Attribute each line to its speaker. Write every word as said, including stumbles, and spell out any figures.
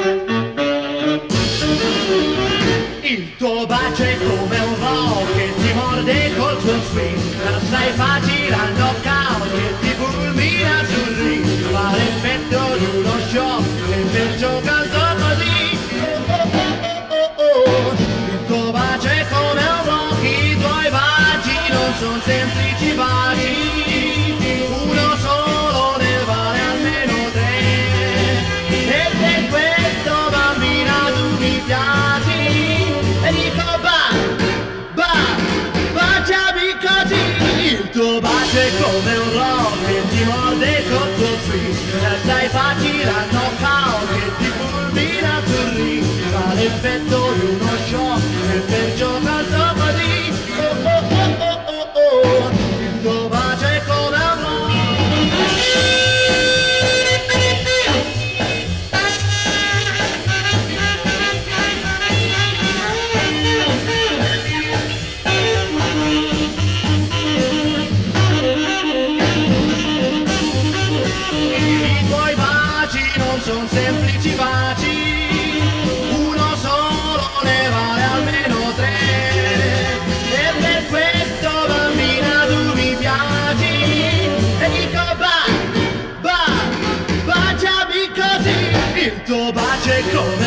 Speaker 1: Il tuo bacio è come un rock che ti morde col tuo swing, assai facile al knockout che ti fulmina sul ring, fa l'effetto di uno shock e perciò canto così. Oh oh oh oh oh. Il tuo bacio è come un rock, i tuoi baci non sono semplici baci, uno solo ne vale almeno tre, e per questo bambina tu mi piaci. E dico ba, ba, baciami così. Il tuo bacio è come un rock che ti morde col tuo swing, assai facile al knockout che ti fulmina sul ring, fa l'effetto di uno shock e perciò canto così. Oh oh oh oh oh oh. Il tuo bacio è come un rock. Sono semplici baci, uno solo ne vale almeno tre, e per questo bambina tu mi piaci, e dico ba, ba, baciami così. Il tuo bacio è come